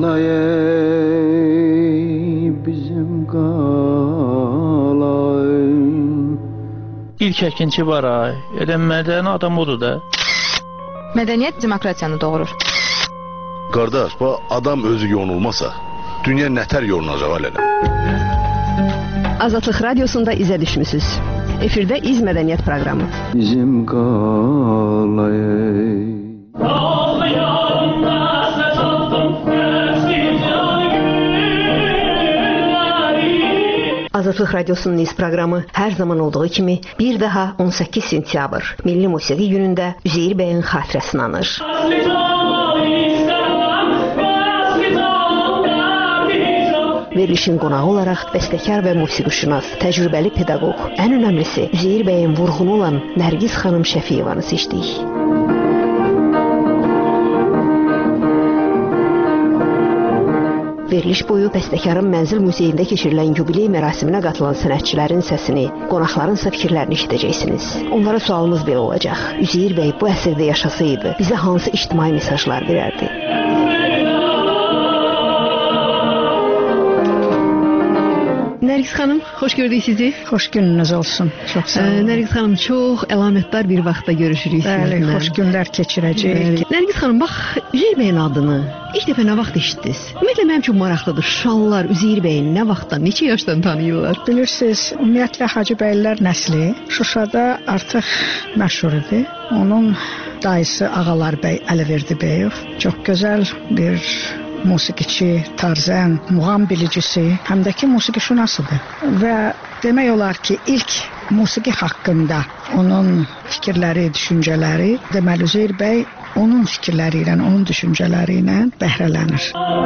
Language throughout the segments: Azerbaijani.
bizim qalay. İlk əkinçi var ay, mədəni adam odur da. Mədəniyyət demokratiyanı doğurur. Qardaş, bu adam özü yonulmasa, dünya nətər yolunacaq elədim. Azadlıq Radiosunda izə düşmüsünüz. Efirdə İz Mədəniyyət proqramı. Bizim qalay. Azadlıq Radiosunun İz proqramı hər zaman olduğu kimi bir daha 18 sentyabr Milli Musiqi günündə Üzeyir bəyin xatirəsini anır. Verilişin qonağı olaraq bəstəkar və musiqişünas, təcrübəli pedaqoq, ən önəmlisi Üzeyir bəyin vurğunu olan Nərgiz xanım Şəfiyevanı seçdik. Veriliş boyu bəstəkarın Mənzil Muzeyində keçirilən yubiley mərasiminə qatılan sənətçilərin səsini, qonaqların isə fikirlərini eşidəcəksiniz. Onlara sualımız belə olacaq. Üzeyir bəy bu əsrdə yaşasaydı, bizə hansı ictimai mesajlar verərdi? Nərgiz xanım, xoş gördük sizi. Xoş gününüz olsun. Çox sağ olun. Nərgiz xanım, çox əlamətdar bir vaxtda görüşürük sizinlə. Bəli, xoş günlər keçirəcəyik. Nərgiz xanım, bax, Üzeyir bəyin adını ilk dəfə nə vaxt eşitdiniz? Ümumiyyətlə, mənim üçün maraqlıdır. Şallar Üzeyir bəyin nə vaxtdan, neçə yaşdan tanıyırlar? Bilirsiniz, ümumiyyətlə Hacıbəylər nəsli Şuşada artıq məşhur idi. Onun dayısı Ağalar bəy Əliverdibəyov çox gözəl bir musiqiçi, tarzən, muğam bilicisi, həm də ki musiqişünasıdır. Və demək olar ki, ilk musiqi haqqında onun fikirləri, düşüncələri, deməli Üzeyir bəy onun fikirləri ilə, onun düşüncələri ilə bəhrələnir.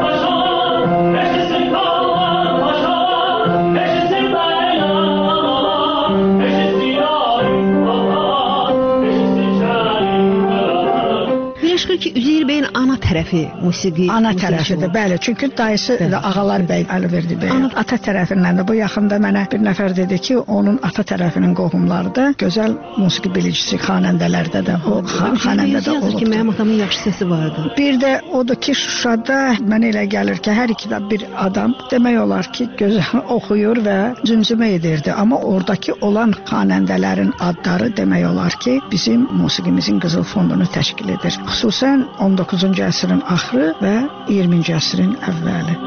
Çıxır ki, Üzeyir bəyin ana tərəfi musiqi. Ana tərəfidir, bəli. Çünki dayısı da Ağalar bəy Əliverdibəyov. Ata tərəfindən də bu yaxında mənə bir nəfər dedi ki, onun ata tərəfinin qohumları da gözəl musiqi bilicisi, xanəndələrdə də, o xanəndədə olubdur. Ki, mənim atamın yaxşı səsi vardı. Bir də odur ki, Şuşada mənə elə gəlir ki, hər iki də bir adam demək olar ki, gözəl oxuyur və cümcümə edirdi. Amma oradakı olan xanəndələrin adları demək olar ki, bizim musiqimizin qızıl fondunu təşkil edir. Xüsusən 19-cu əsrin axırı və 20-ci əsrin əvvəli.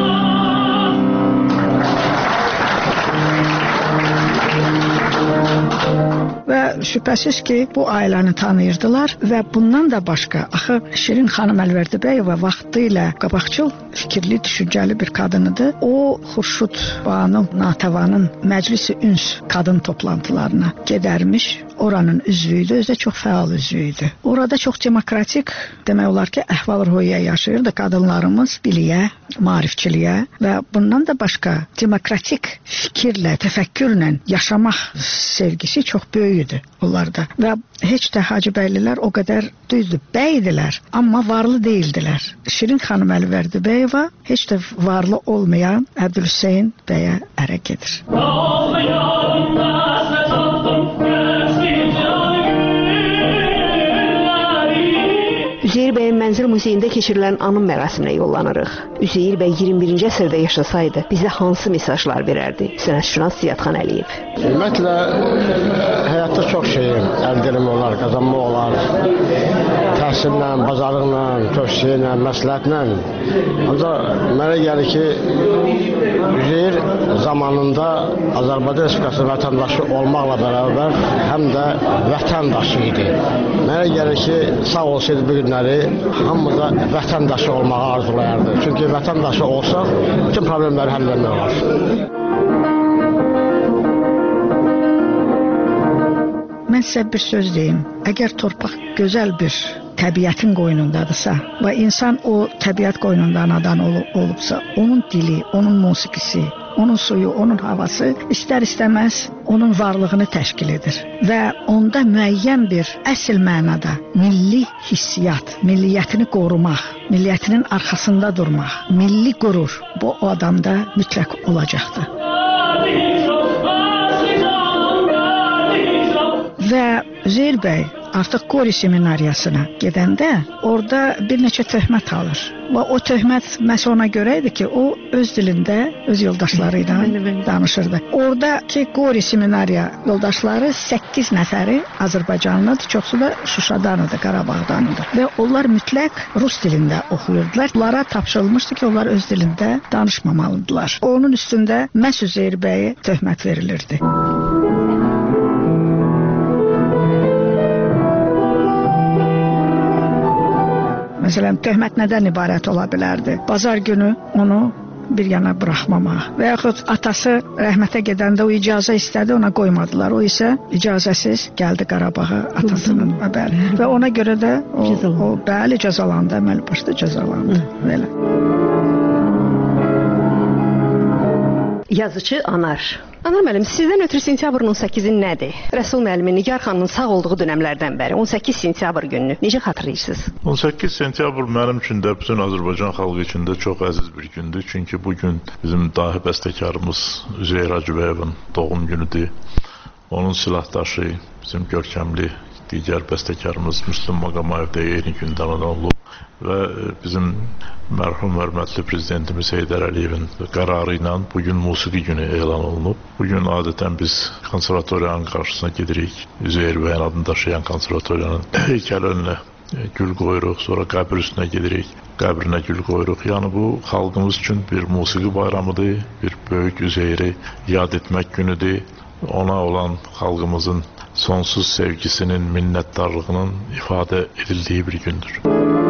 Və şübhəsiz ki, bu ailəni tanıyırdılar və bundan da başqa, axı Şirin xanım Əliverdibəyova vaxtı ilə qabaqcıl, fikirli, düşüncəli bir qadınıdır. O, Xurşud Banu Natəvanın Məclis-i Üns qadın toplantılarına gedərmiş. Oranın üzvüydü, özü də çox fəal üzvüydü. Orada çox demokratik, demək olar ki, əhval-ruhiyyə yaşayırdı qadınlarımız biliyə, maarifçiliyə və bundan da başqa demokratik fikirlə, təfəkkürlə yaşamaq sevgisi çox böyük idi onlarda. Və heç də Hacıbəylilər o qədər düzdür, bəydilər, amma varlı deyildilər. Şirin xanım Əliverdibəyova heç də varlı olmayan Əbdülhüseyn bəyə ərə gedir. Üzeyir bəyin Mənzil Muzeyində keçirilən anım mərasiminə yollanırıq. Üzeyir bəy 21-ci əsrdə yaşasaydı, bizə hansı mesajlar verərdi? Sənətşünas Ziyadxan Əliyev. Ümumiyyətlə, həyatda çox şeyin əldə etmək olar, qazanmaq olar. Təhsillə, bazarlıqla, tövsiyyə, məsləhətlə. Ancaq mənə gəlir ki, Üzeyir zamanında Azərbaycan Respublikası vətəndaşı olmaqla bərabər həm də vətəndaşı idi. Mənə gəlir ki, sağ olsaydı bu günləri hamımıza vətəndaşı olmağı arzulayardı. Çünki vətəndaşı olsaq, bütün problemləri həll etmək olar. Mən sizə bir söz deyim. Əgər torpaq gözəl bir təbiətin qoynundadırsa və insan o təbiət qoynunda anadan olubsa, onun dili, onun musiqisi, onun suyu, onun havası istər-istəməz onun varlığını təşkil edir. Və onda müəyyən bir əsl mənada milli hissiyat, milliyyətini qorumaq, milliyyətinin arxasında durmaq, milli qürur bu o adamda mütləq olacaqdır. Və Üzeyir bəy artıq Qori seminariyasına gedəndə orada bir neçə töhmət alır. Və o töhmət məhz ona görə idi ki, o öz dilində öz yoldaşları ilə danışırdı. Oradakı Qori seminariya yoldaşları 8 nəfəri Azərbaycanlıdır, çoxsu da Şuşadanıdır, Qarabağdanıdır. Və onlar mütləq rus dilində oxuyurdular. Onlara tapşırılmışdı ki, onlar öz dilində danışmamalıdırlar. Onun üstündə məhz Üzeyir bəyə töhmət verilirdi. Məsələn, töhmət nədən ibarət ola bilərdi? Bazar günü onu bir yana buraxmamaq və yaxud atası rəhmətə gedəndə o icazə istədi, ona qoymadılar. O isə icazəsiz gəldi Qarabağa atasının bəli. Və ona görə də o bəli cəzalandı, əməli başda cəzalandı. Belə. Yazıcı Anar. Anar müəllim, sizdən ötürü sentyabrın 18-i nədir? Rəsul müəllimin, Nigar xanımın sağ olduğu dönəmlərdən bəri 18 sentyabr gününü necə xatırlayırsınız? 18 sentyabr mənim üçün də, bütün Azərbaycan xalqı üçün də çox əziz bir gündür. Çünki bu gün bizim dahi bəstəkarımız Üzeyir Hacıbəyevin doğum günüdür. Onun silahdaşı, bizim görkəmli digər bəstəkarımız Müslüm Maqamayev də eyni gündən olub. Və bizim mərhum hörmətli prezidentimiz Heydər Əliyevin qərarı ilə bugün musiqi günü elan olunub. Bugün adətən biz konservatoriyanın qarşısına gedirik. Üzeyir bəyin adını daşıyan konservatoriyanın heykəli önünə gül qoyuruq, sonra qəbir üstünə gedirik, qəbrinə gül qoyuruq. Yəni bu xalqımız üçün bir musiqi bayramıdır, bir böyük Üzeyiri yad etmək günüdür. Ona olan xalqımızın sonsuz sevgisinin, minnətdarlığının ifadə edildiyi bir gündür.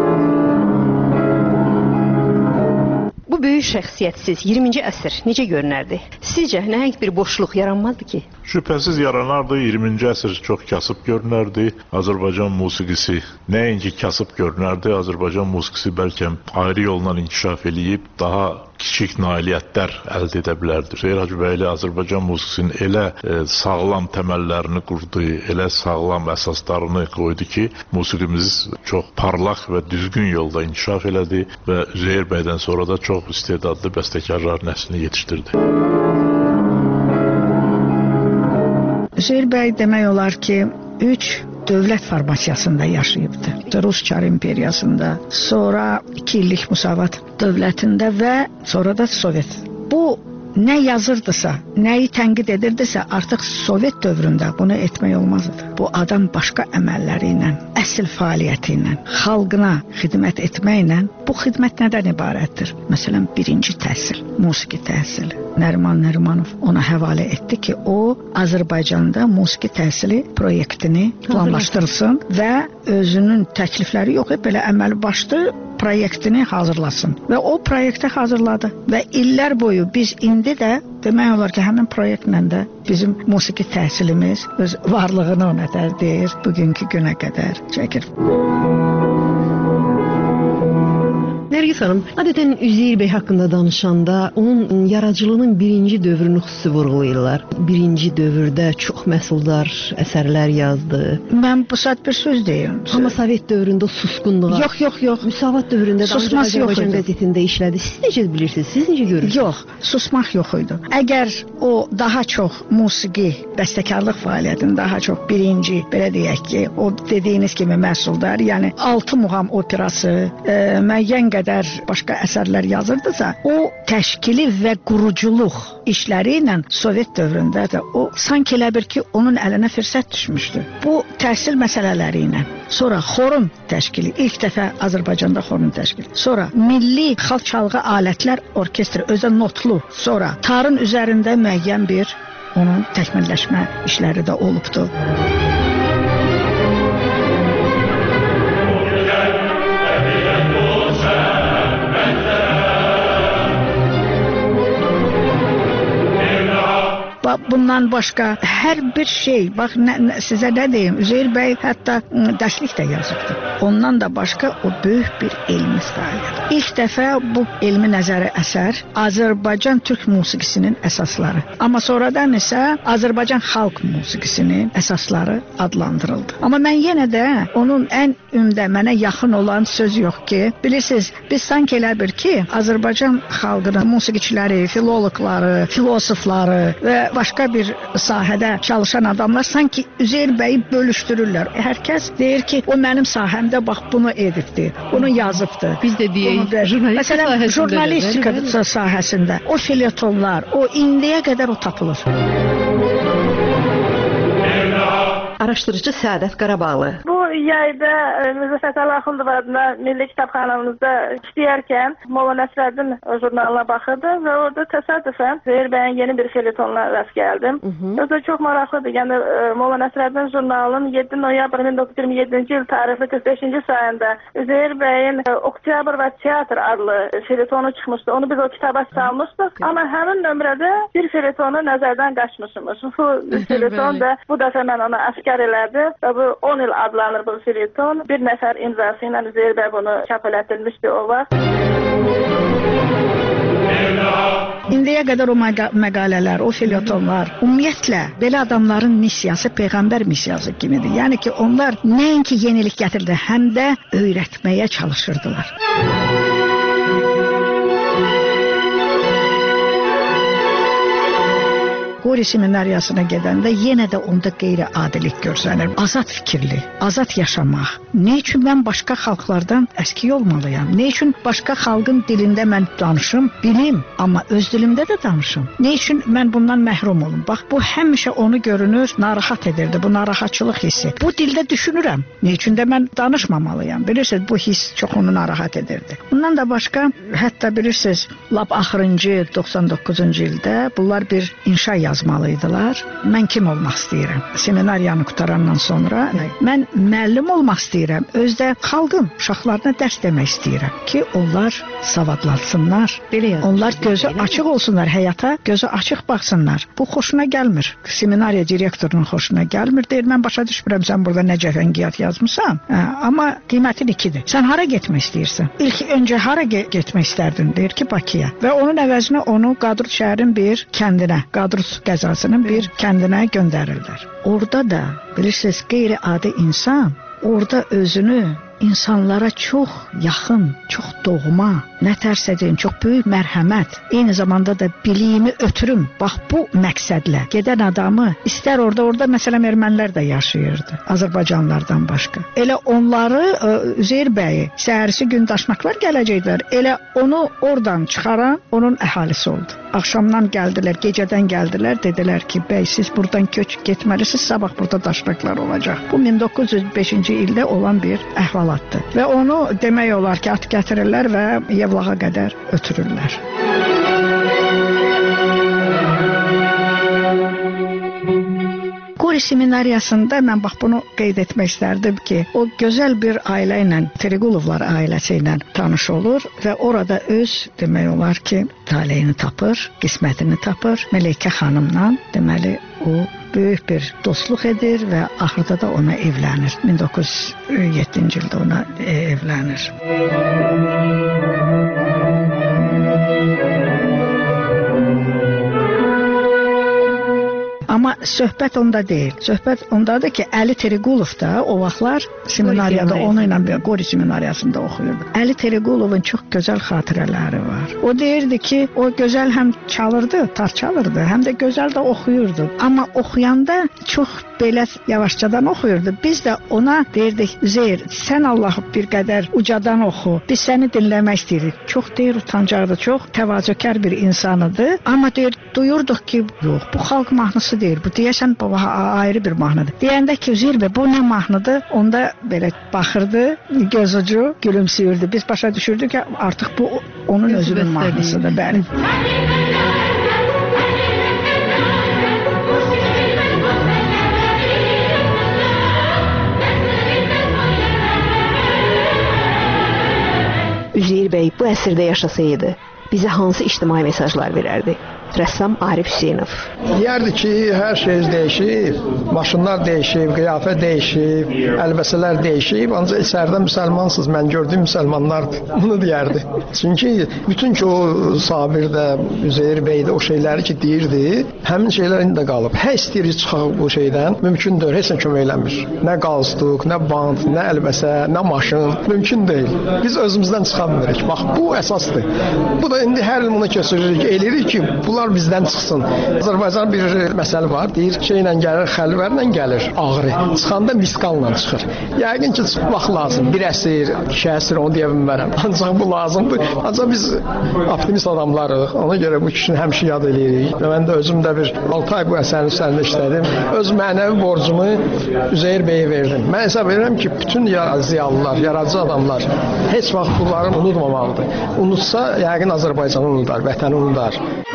Bu böyük şəxsiyyətsiz 20-ci əsr necə görünərdi? Sizcə nəhəng bir boşluq yaranmazdı ki? Şübhəsiz yaranardı. 20-ci əsr çox kasıb görünərdi. Azərbaycan musiqisi nəinki kasıb görünərdi, Azərbaycan musiqisi bəlkə ayrı yolla inkişaf eləyib daha kiçik nailiyyətlər əldə edə bilərdi. Üzeyir Hacıbəyli Azərbaycan musiqisinin elə sağlam təməllərini qurdu, elə sağlam əsaslarını qoydu ki, musiqimiz çox parlaq və düzgün yolda inkişaf elədi və Üzeyir bəydən sonra da çox istedadlı bəstəkarlar nəslini yetişdirdi. Üzeyir bəy demək olar ki, 3 dövlət formasiyasında yaşayıbdı. Rus Çar imperiyasında, sonra 2 illik Müsavat dövlətində və sonra da Sovet. Bu nə yazırdısa, nəyi tənqid edirdisə, artıq Sovet dövründə bunu etmək olmazdı. Bu adam başqa əməlləri ilə, əsl fəaliyyəti ilə, xalqına xidmət etməklə, bu xidmət nədən ibarətdir? Məsələn, birinci təhsil, musiqi təhsili. Nəriman Nərimanov ona həvalə etdi ki, o Azərbaycanda musiqi təhsili proyektini planlaşdırsın və özünün təklifləri yox, belə əməli başlı proyektini hazırlasın. Və o proyekti hazırladı və illər boyu biz indi də demək olar ki, həmin proyektlə də bizim musiqi təhsilimiz öz varlığını ona deyir, bugünkü günə qədər çəkir. Nərgiz xanım, adətən Üzeyir bəy haqqında danışanda onun yaradıcılığının birinci dövrünü xüsusi vurğulayırlar. Birinci dövrdə çox məhsuldar əsərlər yazdı. Mən bu saat bir söz deyim. Amma Sovet dövründə susqunluğa. Yox. Müsavat dövründə susmaq yox idi. Azərbaycan qəzetində işlədi. Siz necə bilirsiniz? Siz necə görürsünüz? Yox, susmaq yox idi. Əgər o daha çox musiqi, bəstəkarlıq fəaliyyətini daha çox birinci, belə deyək ki, o dediyiniz kimi məhsuldar, yəni 6 muğam operası, müəyyən qədər başqa əsərlər yazırdısa, o təşkili və quruculuq işləri ilə Sovet dövründə də o sanki elə bir ki, onun əlinə fürsət düşmüşdü. Bu təhsil məsələləri ilə, sonra xorun təşkili, ilk dəfə Azərbaycanda xorun təşkili, sonra milli xalq çalğı alətlər orkestri, özə notlu, sonra tarın üzərində müəyyən bir onun təkmilləşmə işləri də olubdu. Bundan başqa hər bir şey, bax sizə nə deyim, Üzeyir bəy hətta dərslik də yazıbdı. Ondan da başqa o böyük bir elmi fəaliyyət. İlk dəfə bu elmi nəzəri əsər Azərbaycan türk musiqisinin əsasları. Amma sonradan isə Azərbaycan xalq musiqisinin əsasları adlandırıldı. Amma mən yenə də onun ən mənə yaxın olan söz yox ki, bilirsiniz, biz sanki elə bir ki, Azərbaycan xalqının musiqiçiləri, filoloqları, filosofları və başqa başqa bir sahədə çalışan adamlar sanki Üzeyir bəyi bölüşdürürlər. Hər kəs deyir ki, o mənim sahəmdə bax bunu edibdi, bunu yazıbdı. Biz də deyək, jurnalistika sahəsində o felyetonlar, o indiyə qədər o tapılır. Araşdırıcı Səadət Qarabağlı. Bu yayda Mirzə Fətəli Axundov adına Milli Kitabxanamızda işləyərkən Molla Nəsrəddin jurnalına baxırdım və orada təsadüfən Üzeyir bəyin yeni bir felyetonuna rast gəldim. Özü çox maraqlıdır. Yəni Molla Nəsrəddin jurnalının 7 noyabr 1927-ci il tarixli 45-ci sayında Üzeyir bəyin Oktyabr və Teatr adlı felyetonu çıxmışdı. Onu biz o kitaba salmışdıq. Amma həmin nömrədə bir felyetonu nəzərdən qaçmışmış. Bu felyeton da bu dəfə mən ona aşkar elədi və bu 10 il adlanır bu felyeton. Bir nəfər imzası ilə Üzeyir bəy bunu çap elətdirmişdi o vaxt. İndiyə qədər o məqalələr, o felyetonlar, ümumiyyətlə belə adamların missiyası Peyğəmbər missiyası kimidir. Yəni ki, onlar nəinki yenilik gətirdi, həm də öyrətməyə çalışırdılar. Qori seminariyasına gedəndə yenə də onda qeyri-adilik görsənir. Azad fikirli, azad yaşamaq. Nə üçün mən başqa xalqlardan əski olmalıyam? Nə üçün başqa xalqın dilində mən danışım, bilim, amma öz dilimdə də danışım? Nə üçün mən bundan məhrum olum? Bax, bu həmişə onu görünür, narahat edirdi, bu narahatçılıq hissi. Bu dildə düşünürəm, nə üçün də mən danışmamalıyam? Bilirsiniz, bu hiss çox onu narahat edirdi. Bundan da başqa, hətta bilirsiniz, lap axırıncı 99-cu ildə bunlar bir inşa yazmalıydılar. Mən kim olmaq istəyirəm? Seminariyanı qutarandan sonra mən müəllim olmaq istəyirəm. Özdə xalqın uşaqlarına dərs demək istəyirəm ki, onlar savadlansınlar. Onlar gözü açıq olsunlar həyata, gözü açıq baxsınlar. Bu xoşuna gəlmir. Seminariya direktorunun xoşuna gəlmir. Deyir, mən başa düşmürəm sən burada nə cəfəngiyat yazmısan. Amma qiymətin ikidir. Sən hara getmək istəyirsən? İlk öncə hara getmək istərdin? Deyir ki, Bakıya. Və onun əvəzinə onu Qadrut şəhərin bir kəndinə, Qadrut qəzasının bir kəndinə göndərirlər. Orada da bilirsiniz qeyri-adi insan orada özünü insanlara çox yaxın, çox doğma, nə tərs edin, çox böyük mərhəmət, eyni zamanda da biliyimi ötürüm. Bax bu məqsədlə gedən adamı istər orada məsələn ermənilər də yaşayırdı, Azərbaycanlılardan başqa. Elə onları Üzeyir bəyi səhərisi gün daşnaqlar gələcəklər. Elə onu oradan çıxaran onun əhalisi oldu. Axşamdan gəldilər, gecədən gəldilər, dedilər ki, bəy siz buradan köç getməlisiniz, sabah burada daşnaqlar olacaq. Bu 1905-ci ildə olan bir əhvalatdır. Və onu demək olar ki, at gətirirlər və Yevlağa qədər ötürürlər. Qori seminariyasında mən bax bunu qeyd etmək istərdim ki, o gözəl bir ailə ilə, Triqulovlar ailəsi ilə tanış olur və orada öz demək olar ki, taleyini tapır, qismətini tapır. Mələykə xanımla deməli o böyük bir dostluq edir və axırda da ona evlənir. 1907-ci ildə ona evlənir. Amma söhbət onda deyil. Söhbət ondadır ki, Əli Triqulov da o vaxtlar seminariyada onunla Qori seminariyasında oxuyurdu. Əli Triqulovun çox gözəl xatirələri var. O deyirdi ki, o gözəl həm çalırdı, tar çalırdı, həm də gözəl də oxuyurdu. Amma oxuyanda çox belə yavaşcadan oxuyurdu. Biz də ona deyirdik, Üzeyir, sən Allahı bir qədər ucadan oxu, biz səni dinləmək istəyirik. Çox deyir, utancaqdı, çox təvazökar bir insanıdır. Amma deyir, duyurduq ki, yox, bu xalq mahnısı deyir, bu deyəsən ayrı bir mahnıdır. Deyəndə ki, Üzeyir bəy, bu nə mahnıdır? Onda belə baxırdı, göz ucu gülümsüyürdü. Biz başa düşürdük ki, artıq bu onun özünün mahnısıdır. Bəli. Üzeyir bəy bu əsrdə yaşasaydı, bizə hansı ictimai mesajlar verərdi? Rəssam Arif Hüseynov. Deyərdi ki, hər şey dəyişib, maşınlar dəyişib, qiyafət dəyişib, əlbəsələr dəyişib, ancaq içəridə müsəlmansınız, mən gördüyüm müsəlmanlardır. Bunu deyərdi. Çünki bütün ki o Sabir də, Üzeyir bəy də o şeyləri ki deyirdi, həmin şeylər indi də qalıb. Hər istəyirik çıxaq bu şeydən, mümkündür, heç nə kömək eləmir. Nə qalstuk, nə bant, nə əlbəsə, nə maşın, mümkün deyil. Biz özümüzdən çıxa bilirik. Bax, bu əsasdır. Bu da indi hər il bunu keçiririk, eləyirik ki, bunlar Onlar bizdən çıxsın. Azərbaycan bir məsələ var, deyir, şeylə gəlir, xəlvərlə gəlir, ağrı. Çıxanda miskalla çıxır. Yəqin ki, çıxmaq lazım. Bir əsir, 2 əsir, onu deyə bilmərəm. Ancaq bu lazımdır. Ancaq biz optimist adamlarıq. Ona görə bu kişini həmişə yad eləyirik. Və mən də özüm də bir 6 ay bu əsərin üzərində işlədim. Öz mənəvi borcumu Üzeyir bəyə verdim. Mən hesab edirəm ki, bütün ziyalılar, yaradıcı adamlar heç vaxt bunları unutmamalıdır. Unutsa, yəqin Azərbaycanı unutar, vətəni unutar.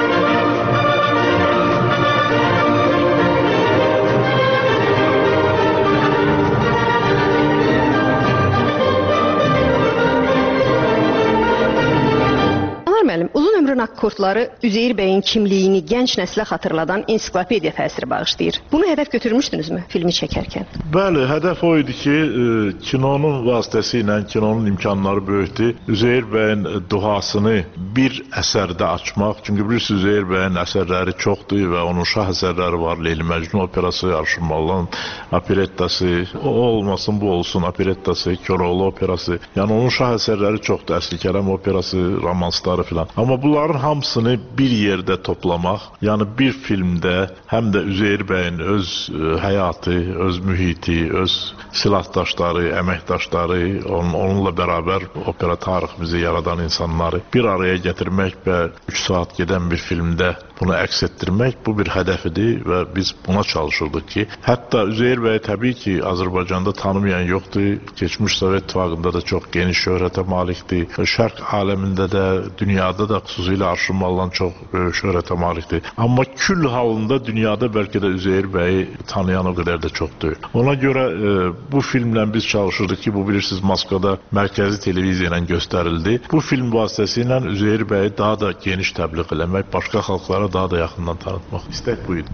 Müəllim, uzun ömrün akkordları Üzeyir bəyin kimliyini gənc nəslə xatırladan ensiklopediya təsiri bağışlayır. Bunu hədəf götürmüşdünüzmü filmi çəkərkən? Bəli, hədəf o idi ki, kinonun vasitəsilə, kinonun imkanları böyükdür. Üzeyir bəyin duhasını bir əsərdə açmaq. Çünki bilirsiniz, Üzeyir bəyin əsərləri çoxdur və onun şah əsərləri var. Leyli Məcnun operası, Arşın Mallan operettası, o olmasın, bu olsun operettası, Köroğlu operası. Yəni onun şah əsərləri çoxdur. Əsli Kərəm operası, romansları filan. Amma bunların hamısını bir yerdə toplamaq, yəni bir filmdə həm də Üzeyir bəyin öz həyatı, öz mühiti, öz silahdaşları, əməkdaşları, onunla bərabər opera tariximizi yaradan insanları bir araya gətirmək və 3 saat gedən bir filmdə bunu əks etdirmək, bu bir hədəf idi və biz buna çalışırdıq ki, hətta Üzeyir bəy təbii ki, Azərbaycanda tanımayan yoxdur, keçmiş Sovet İttifaqında da çox geniş şöhrətə malikdir, şərq aləmində də, dünyada da xüsusilə Arşın Mallan çox şöhrətə malikdir. Amma kül halında dünyada bəlkə də Üzeyir bəyi tanıyan o qədər də çoxdur. Ona görə bu filmlə biz çalışırdıq ki, bu bilirsiniz Moskvada mərkəzi televiziya ilə göstərildi. Bu film vasitəsilə Üzeyir bəyi daha da geniş təbliğ eləmək, başqa xalqlara daha da yaxından tanıtmaq istək bu idi.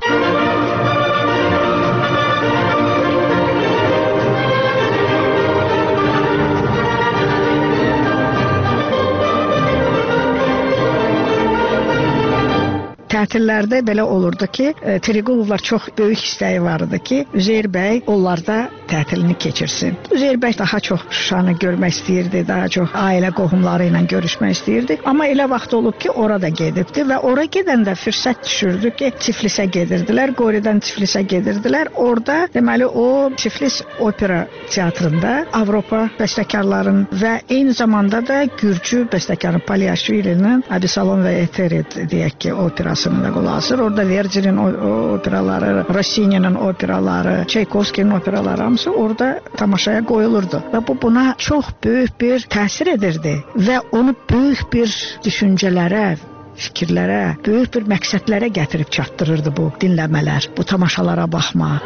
Tətillərdə belə olurdu ki, Triqulovlar çox böyük istəyi var idi ki, Üzeyir bəy onlarda tətilini keçirsin. Üzeyir bəy daha çox Şuşanı görmək istəyirdi, daha çox ailə qohumları ilə görüşmək istəyirdi. Amma elə vaxt olub ki, orada gedibdi və ora gedəndə fürsət düşürdü ki, Tiflisə gedirdilər, Qoridən Tiflisə gedirdilər. Orada deməli o Tiflis opera teatrında Avropa bəstəkarların və eyni zamanda da Gürcü bəstəkarın Palyashvilinin Abisalon və Eterid deyək ki, operasını da qulaq asır. Orada Verdi'nin operaları, Rossini'nin operaları, Çaykovskinin operaları hamısı orada tamaşaya qoyulurdu. Və bu buna çox böyük bir təsir edirdi və onu böyük bir düşüncələrə, fikirlərə, böyük bir məqsədlərə gətirib çatdırırdı bu dinləmələr, bu tamaşalara baxma.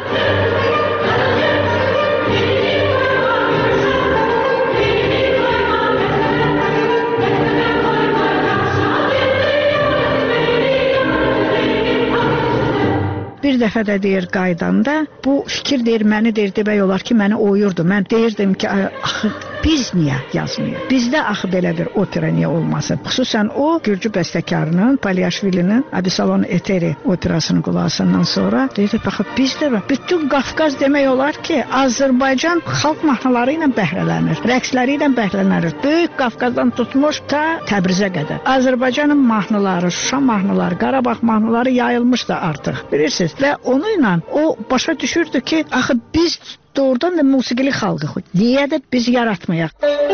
Bir dəfə də deyir qaydanda, bu fikir deyir, məni deyir, demək olar ki, məni oyurdu. Mən deyirdim ki, axı biz niyə yazmıyıq? Bizdə axı belə bir opera niyə olmasın? Xüsusən o, Gürcü bəstəkarının, Palyashvilinin Abisalon Eteri operasını qulağısından sonra deyirdi, baxı bizdə bütün Qafqaz demək olar ki, Azərbaycan xalq mahnıları ilə bəhrələnir, rəqsləri ilə bəhrələnir. Böyük Qafqazdan tutmuş ta Təbrizə qədər. Azərbaycanın mahnıları, Şuşa mahnıları, Qarabağ mahnıları yayılmışdı artıq, bilirsiniz. Və onunla o başa düşürdü ki, axı biz doğrudan da musiqili xalqıq. Niyə də biz yaratmayaq?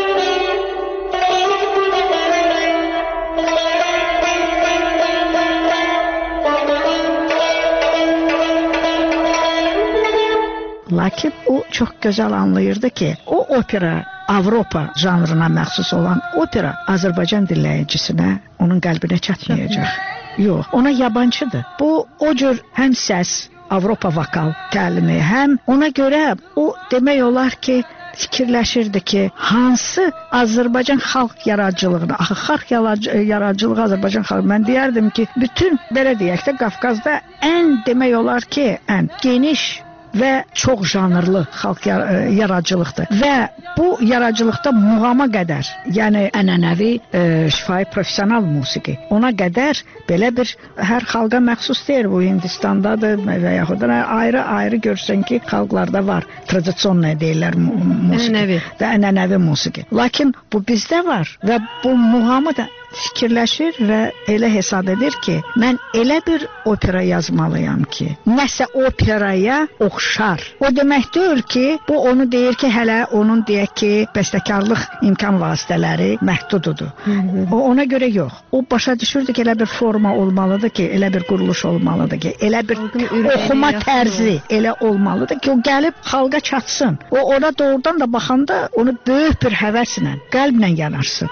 Lakin o çox gözəl anlayırdı ki, o opera Avropa janrına məxsus olan opera Azərbaycan dinləyicisinə, onun qəlbinə çatmayacaq. Yox, ona yabancıdır. Bu o cür həm səs, Avropa vokal təlimi, həm ona görə o demək olar ki, fikirləşirdi ki, hansı Azərbaycan xalq yaradıcılığına, axı xalq yaradıcılığı Azərbaycan xalq, mən deyərdim ki, bütün belə deyək də Qafqazda ən demək olar ki, ən geniş və çox janrlı xalq yaradıcılıqdır. Və bu yaradıcılıqda muğama qədər, yəni ənənəvi, şifahi, professional musiqi, ona qədər belə bir hər xalqa məxsus deyil. Bu Hindistandadır və yaxud da ayrı görsən ki, xalqlarda var. Tradisiyon deyirlər musiqi və ənənəvi musiqi. Lakin bu bizdə var və bu muğamı da fikirləşir və elə hesab edir ki, mən elə bir opera yazmalıyam ki, nəsə operaya oxşar. O demək deyil ki, bu onu deyir ki, hələ onun deyək ki, bəstəkarlıq imkan vasitələri məhdududur. O ona görə yox. O başa düşürdü ki, elə bir forma olmalıdır ki, elə bir quruluş olmalıdır ki, elə bir oxuma tərzi elə olmalıdır ki, o gəlib xalqa çatsın. O ona doğrudan da baxanda onu böyük bir həvəslə, qəlblə yanarsın.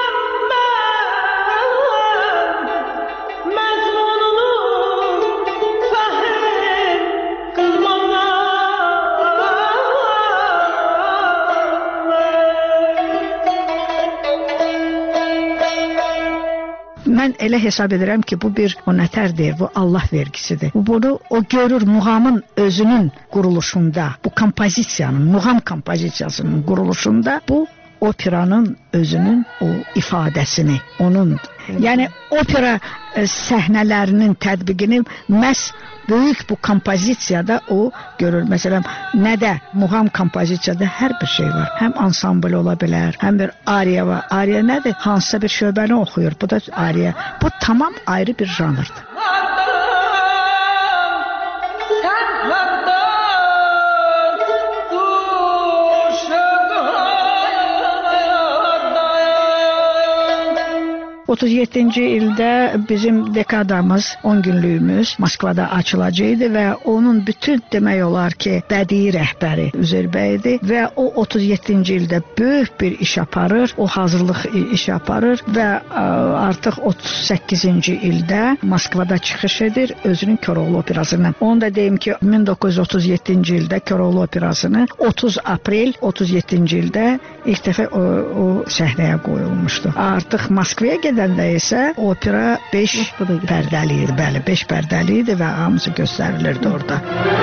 Mən elə hesab edirəm ki, bu bir o nətərdir, bu Allah vergisidir. Bunu o görür muğamın özünün quruluşunda, bu kompozisiyanın, muğam kompozisiyasının quruluşunda bu operanın özünün o ifadəsini, onun, yəni opera səhnələrinin tətbiqini məhz böyük bu kompozisiyada o görür. Məsələn, nədə? Muğam kompozisiyada hər bir şey var. Həm ansambl ola bilər, həm bir ariya var. Ariya nədir? Hansısa bir şöbəni oxuyur. Bu da ariya. Bu tamam ayrı bir janrdır. Otuz 7-ci ildə bizim dekadamız, 10 günlüyümüz Moskvada açılacaqdı və onun bütün demək olar ki, bədii rəhbəri Üzeyir bəydir və o 37-ci ildə böyük bir iş aparır, o hazırlıq iş aparır və artıq 38-ci ildə Moskvada çıxış edir özünün Koroğlu operasını. Onu da deyim ki, 1937-ci ildə Koroğlu operasını 30 aprel 37-ci ildə ilk dəfə o səhnəyə qoyulmuşdu. Artıq Moskvaya gedəndə isə opera 5 pərdəli idi, bəli, 5 pərdəli idi və hamısı göstərilirdi orada.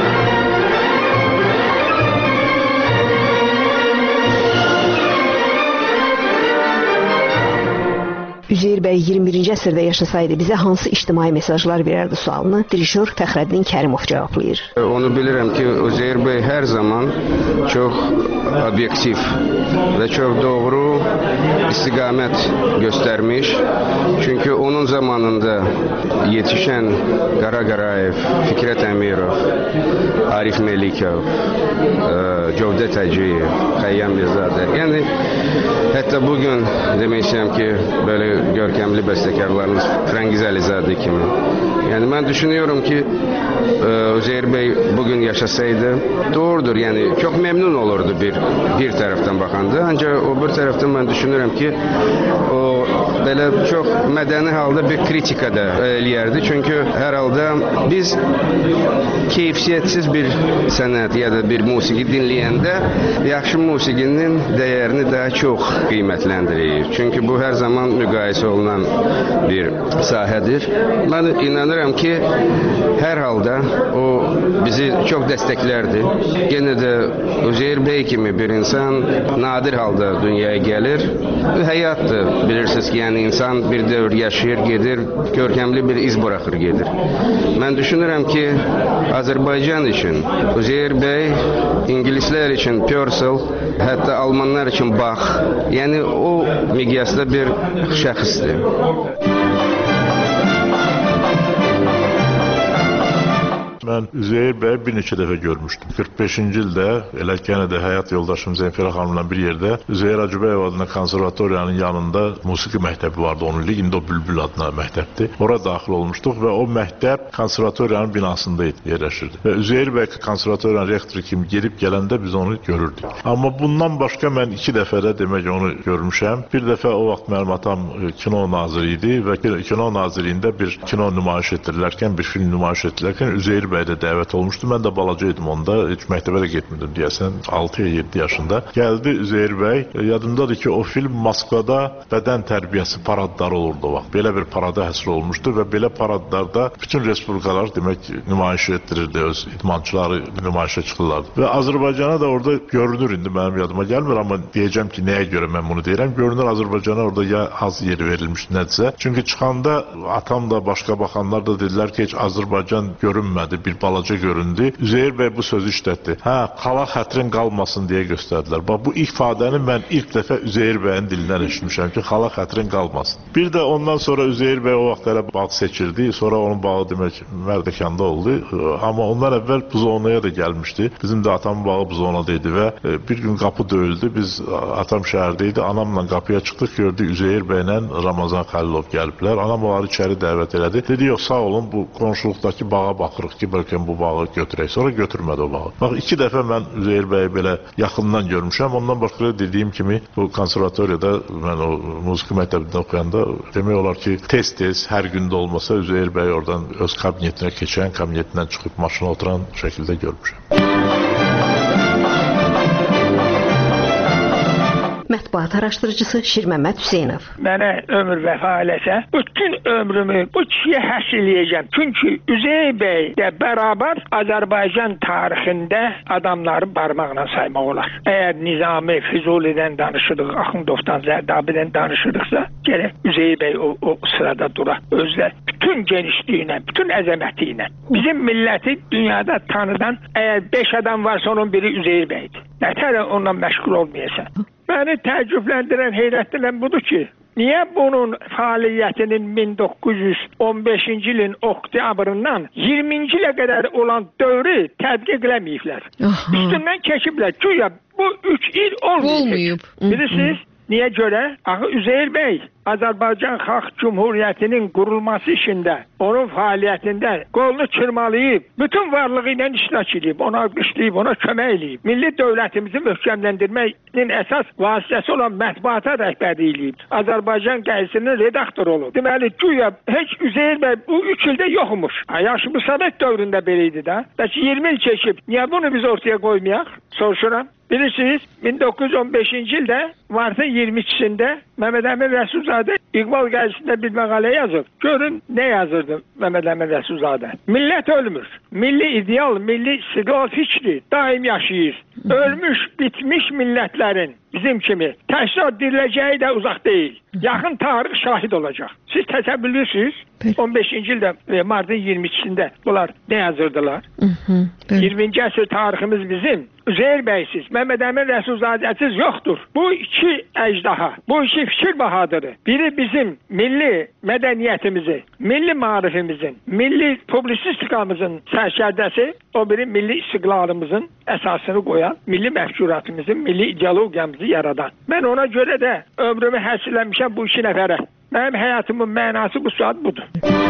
Üzeyir bəy 21-ci əsrdə yaşasaydı bizə hansı ictimai mesajlar verərdi sualını dirijor Fəxrəddin Kərimov cavablayır. Onu bilirəm ki, Üzeyir bəy hər zaman çox obyektiv və çox doğru istiqamət göstərmiş. Çünki onun zamanında yetişən Qara Qarayev, Fikrət Əmirov, Arif Melikov, Cövdət Hacıyev, Xəyyam Mirzadə. Yəni, hətta bugün demək istəyirəm ki, böyle görkemli bestəkarlarımız Fərəngiz Əlizadə kimi. Yani ben düşünüyorum ki Üzeyir Bey bugün yaşasaydı doğrudur. Yani çok memnun olurdu bir taraftan bakanda. Ancak o bir taraftan ben düşünürüm ki o böyle çok medeni halde bir kritika da eləyərdi. Çünkü herhalde biz keyfiyetsiz bir sanat ya da bir musiki dinleyende yaxşı musikinin değerini daha çok kıymetlendirir. Çünkü bu her zaman müqayisə olunan bir sahədir. Ben inanıram ki her halde o bizi çok desteklerdi. Gene de Üzeyir Bey kimi bir insan nadir halda dünyaya gelir. Həyatdır. Bilirsiniz ki, yani insan bir dövr yaşayır, gedir, görkemli bir iz bırakır, gedir. Ben düşünürüm ki Azerbaycan için Üzeyir Bey, İngilizler için Purcell, hatta Almanlar için Bach, yani o miqyasda bir şəxsdir. Mən Üzeyir bəy bir neçə dəfə görmüşdüm. 45-ci ildə elə yenə də həyat yoldaşım Zənfira xanımla bir yerdə Üzeyir Hacıbəyev adına konservatoriyanın yanında musiqi məktəbi vardı. Onun ili indi o Bülbül adına məktəbdir. Ora daxil olmuşduq və o məktəb konservatoriyanın binasında yerləşirdi. Və Üzeyir bəy konservatoriyanın rektoru kimi gelib gələndə biz onu görürdük. Amma bundan başqa mən 2 dəfə də demək onu görmüşəm. Bir dəfə o vaxt mənim atam kino naziri idi və kino nazirliyində bir kino nümayiş etdirilərkən, bir film nümayiş etdirilərkən Üzeyir bəy də dəvət olmuşdu. Mən də balacaydım onda. Heç məktəbə də getmirdim deyəsən. 6-7 yaşında. Gəldi Üzeyir bəy. Yadımdadır ki, o film Moskvada bədən tərbiyəsi paradları olurdu o vaxt. Belə bir parada həsr olmuşdu və belə paradlarda bütün respublikalar demək nümayiş etdirirdi. Öz idmançıları nümayişə çıxırlardı. Və Azərbaycana da orada görünür, indi mənim yadıma gəlmir, amma deyəcəm ki, nəyə görə mən bunu deyirəm. Görünür Azərbaycana orada ya az yeri verilmiş nədirsə. Çünki çıxanda atam da başqa baxanlar da dedilər ki, heç Azərbaycan görünmədi. bir balaca göründü. Üzeyir bəy bu sözü işlətdi. Hə, xala xətrin qalmasın deyə göstərdilər. Bax, bu ifadəni mən ilk dəfə Üzeyir bəyin dilindən eşitmişəm ki, xala xətrin qalmasın. Bir də ondan sonra Üzeyir bəy o vaxt elə bağ seçirdi. Sonra onun bağı demək Mərdəkanda oldu. Amma ondan əvvəl Buzovnaya da gəlmişdi. Bizim də atamın bağı Buzovnada idi və bir gün qapı döyüldü. Biz atam şəhərdə idi. Anamla qapıya çıxdıq, gördük Üzeyir bəylə Ramazan Xəlilov gəliblər. Anam onları içəri dəvət elədi. Dedi, yox, sağ olun, bu qonşuluqdakı bağa baxırıq ki, bəlkə bu bağı götürək. Sonra götürmədi o bağı. Bax, 2 dəfə mən Üzeyir bəyi belə yaxından görmüşəm. Ondan başqa dediyim kimi, bu konservatoriyada mən o musiqi məktəbində oxuyanda demək olar ki, tez-tez, hər gündə olmasa Üzeyir bəy oradan öz kabinetinə keçən, kabinetindən çıxıb maşına oturan şəkildə görmüşəm. Mətbuat araşdırıcısı Şir Məmməd Hüseynov. Mənə ömür vəfa eləsə, bütün ömrümü bu kişiyə həsr eləyəcəm. Çünki Üzeyir bəy də bərabər Azərbaycan tarixində adamları barmaqla saymaq olar. Əgər Nizami, Füzulidən danışırıq, Axundovdan, Zərdabidən danışırıqsa, gərək Üzeyir bəy o sırada dura. Özlə bütün genişliyinə, bütün əzəməti ilə. Bizim milləti dünyada tanıdan əgər 5 adam varsa onun biri Üzeyir bəydir. Nətər onunla məşğul olmayasan. Məni təəccübləndirən, heyrətləndirən budur ki, niyə bunun fəaliyyətinin 1915-ci ilin oktyabrından 20-ci ilə qədər olan dövrü tədqiq eləməyiblər. Üstündən keçiblər. Güya bu 3 il olmayıb. Bilirsiniz? Niyə görə? Axı Üzeyir bəy Azərbaycan Xalq Cumhuriyyətinin qurulması işində, onun fəaliyyətində qolunu çırmalayıb, bütün varlığı ilə iştirak edib, ona alqışlayıb, ona kömək edib. Milli dövlətimizi möhkəmləndirməyin əsas vasitəsi olan mətbuata rəhbərlik edib. Azərbaycan qəzetinin redaktoru olub. Deməli, güya heç Üzeyir bəy bu 3 ildə yoxmuş. Yaşı bu Sovet dövründə belə idi də. Bəlkə 20 il keçib. Niyə bunu biz ortaya qoymayaq? Soruşuram. Bilirsiniz, 1915-ci ildə martın 22-sində Məhəmməd Əmin Rəsulzadə İqbal qəzetində bir məqalə yazıb. Görün, nə yazırdı Məhəmməd Əmin Rəsulzadə? Millət ölmür. Milli ideal, milli istiqlal fikri daim yaşayır. Ölmüş, bitmiş millətlərin bizim kimi təkrar diriləcəyi də uzaq deyil. Yaxın tarix şahid olacaq. Siz təsəvvür edirsiniz? 15-ci ildə martın 22-sində bunlar nə yazırdılar? 20-ci əsr tariximiz bizim. Üzeyir bəysiz, Məhəmməd Əmin Rəsulzadəsiz yoxdur. Bu 2 əcdaha, bu 2 fikir bahadırı. Biri bizim milli mədəniyyətimizi, milli maarifimizin, milli publisistikamızın sərkərdəsi, o biri milli istiqlalımızın əsasını qoyan, milli məfkuratımızın, milli ideologiyamızı yaradan. Mən ona görə də ömrümü həsrləmişəm bu 2 nəfərə. Mənim həyatımın mənası bu saat budur.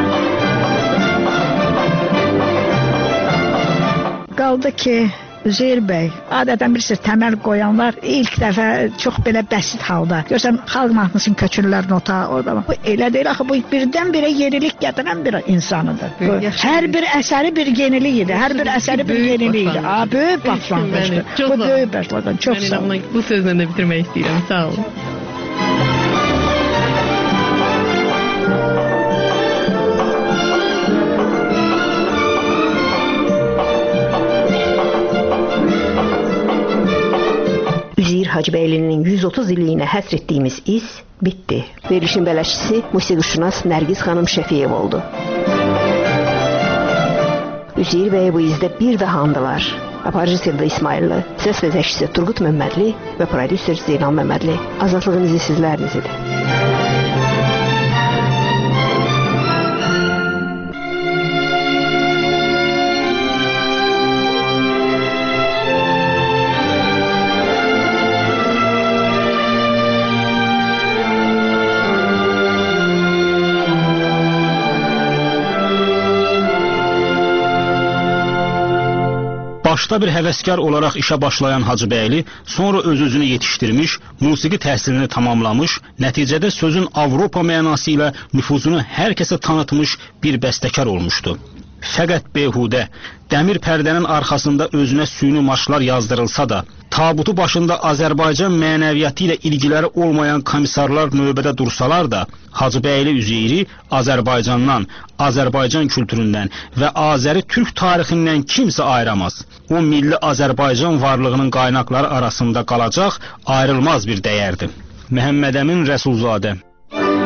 Qaldı ki, Üzeyir bəy, adətən bilirsiniz, təməl qoyanlar ilk dəfə çox belə bəsit halda. Görsən, xalq mahnısının köçürlər nota, orada. Bu elə deyil, axı bu birdən-birə yenilik gətirən bir insanıdır. Hər bir əsəri bir yenilik idi, hər bir əsəri bir yenilik idi. Böyük başlanğıcdır. Bu böyük başlanğıc. Çox sağ olun. Bu sözlə də bitirmək istəyirəm. Sağ olun. Üzeyir Hacıbəylinin 130 illiyinə həsr etdiyimiz iz bitdi. Verilişin bələdçisi musiqişünas Nərgiz xanım Şəfiyev oldu. Üzeyir bəy bu izdə bir daha andılar. Aparıcı Sevda İsmailli, səs vəzəkçisi Turqut Məmmədli və prodüser Zeynal Məmmədli. Azadlığın izi sizləriniz idi. Başda bir həvəskar olaraq işə başlayan Hacıbəyli sonra öz-özünü yetişdirmiş, musiqi təhsilini tamamlamış, nəticədə sözün Avropa mənası ilə nüfuzunu hər kəsə tanıtmış bir bəstəkar olmuşdu. Fəqət behudə, dəmir pərdənin arxasında özünə süni marşlar yazdırılsa da, tabutu başında Azərbaycan mənəviyyatı ilə ilgiləri olmayan komissarlar növbədə dursalar da, Hacıbəyli Üzeyiri Azərbaycandan, Azərbaycan kültüründən və Azəri Türk tarixindən kimsə ayıramaz. O milli Azərbaycan varlığının qaynaqları arasında qalacaq ayrılmaz bir dəyərdir. Məhəmməd Əmin Rəsulzadə.